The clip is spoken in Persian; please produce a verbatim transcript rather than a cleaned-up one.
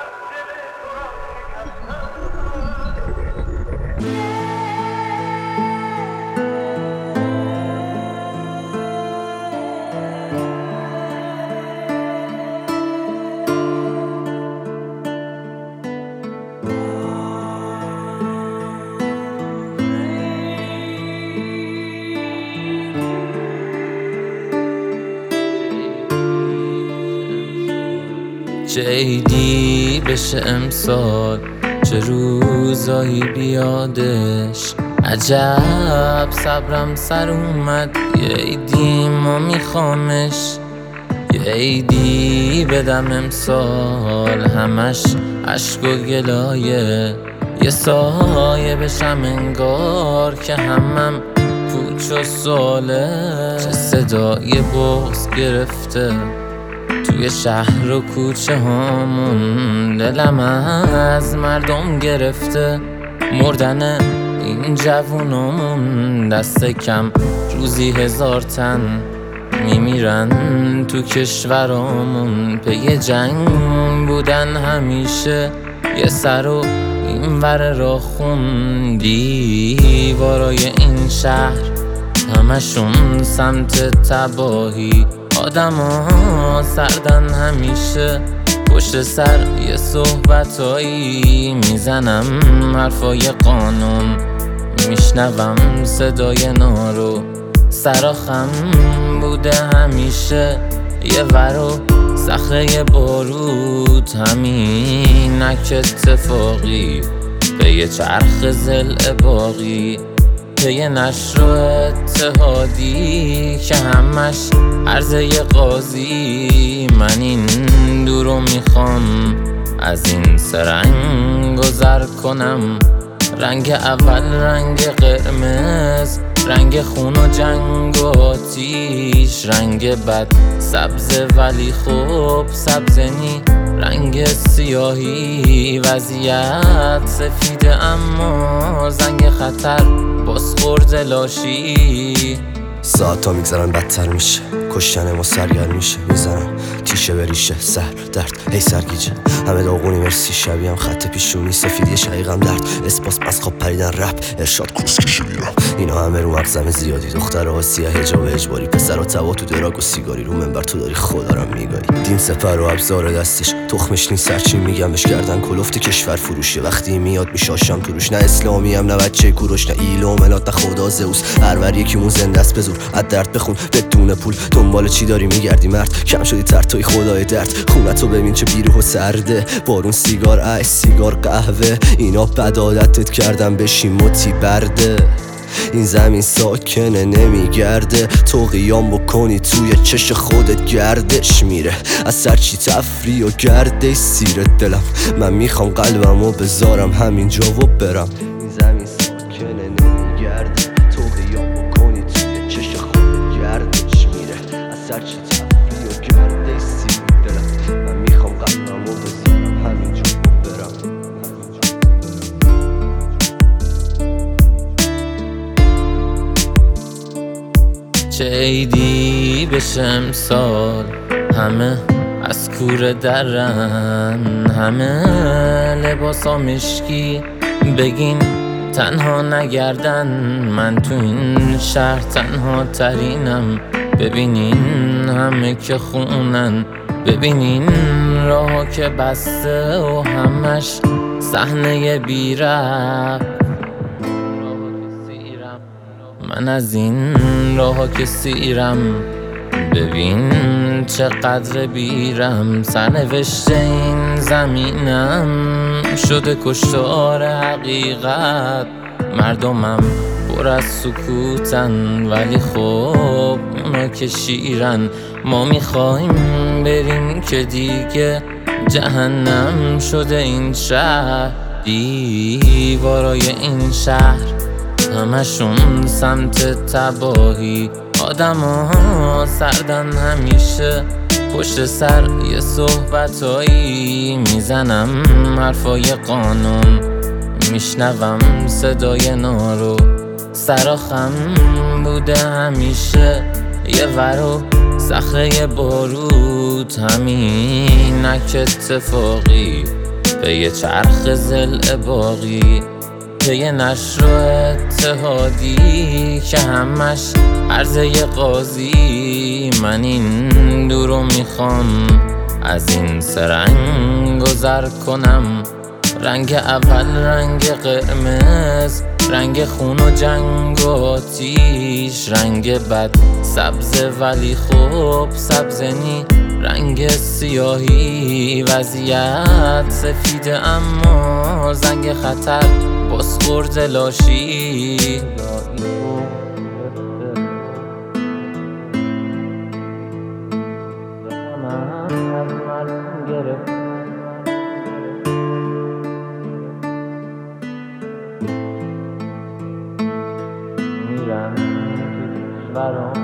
جیدی بشه امسال چه روزایی بیادش، عجب صبرم سر اومد یه عیدی ما میخوامش، یه عیدی بدم امسال همش عشق و گلایه، یه سایه بشم انگار که همم پوچ و ساله، چه صدای بغض گرفته توی شهر و کوچه هامون، دلم از مردم گرفته مردن این جوونامون، دست کم روزی هزار تن میمیرن تو کشورامون، پی جنگ بودن همیشه یه سر و این ور را خون، دیوارای این شهر همشون سمت تباهی، آدم ها سردن همیشه پشت سر یه صحبتایی، میزنم حرفای قانون میشنوم صدای نارو، سراخم بوده همیشه یه ورو صخره باروت، همینک اتفاقی پی چرخ ضلع باقی، پی نشر و اتحادی که همش عرضه قاضی، من این دورو میخوام از این سرنگ گذر کنم، رنگ اول رنگ قرمز، رنگ خون و جنگ و آتیش، رنگ بد سبز ولی خوب سبز نی، رنگ سیاهی وضعیت سفیده اما زنگ خطر بازخورد لاشی، ساعت ها میگذرن بدتر میشه، کشتن ما سرگر میشه، میزنم تیشه بریشه سر درد هی سرگیجه، همه داغونی مرسی شبیهم خط پیشونی سفیدی شقیقم درد، اسپاس از خواب پریدن رپ ارشاد کروس کشی بیرم، اینا همه رو مغزم زیادی، دختر آسیه هجاب اجباری، پسر و توا تو دراگ و سیگاری، رو منبر تو داری خودارم میگایی، دین سپر و ابزار دستش تخمش نیست سرچین میگم بهش، کردن کلفت کشور فروشه، وقتی میاد میشاشم توروش، نه اسلامی هم نه بچه کوروش، نه ایلومنات نه خدا زئوس، هر ور یکیمون زنده است بزور، از درد بخون بدون پول، دنبال چی داری میگردی مرد، کم شدی ترتوی خدای درد، خونتو ببین چه بیروح و سرده، بارون سیگار عیش سیگار قهوه، اینا بد عادتت کردن بشین متی برده، این زمین ساکنه نمیگرده، تو قیام بکنی توی چش خودت گردش میره، از سر چی تفریح و گرده سیرت دلم، من میخوام قلبمو بذارم همینجا و برم، این زمین ساکنه نمیگرده، تو قیام بکنی توی چش خودت گردش میره، از سر چی تفریح و گرده سیرت دلم، من میخوام قلبمو بذارم همینجا و برم. چه عیدی بشه امسال همه از کوره درن، همه لباسا مشکی بگین تنها نگردن، من تو این شهر تنها ترینم، ببینین همه که خونن، ببینین راهو که بسته و همش صحنه بیرب، من از این راه که سیرم، ببین چقدر بیرم، سرنوشت این زمینم شده کشتار حقیقت، مردمم پر از سکوتن ولی خب اونا که شیرن، ما میخوایم بریم که دیگه جهنم شده این شهر، دیوارای این شهر همشون سمت تباهی، آدم ها سردن همیشه پشت سر یه صحبتایی، میزنم حرفای قانون میشنوم صدای نارو، سراخم بوده همیشه یه ورو صخره باروت، همینک اتفاقی به یه چرخ ضلع باقی، پی نشر و اتحادی که همش عرضه قاضی. من این دورو میخوام از این سرنگ گذر کنم. رنگ اول رنگ قرمز، رنگ خون و جنگ و آتیش. رنگ بد سبز ولی خوب سبز نی، رنگ سیاهی. وضعیت سفیده اما زنگ خطر بازخورد لاشی. میرم تو کشورم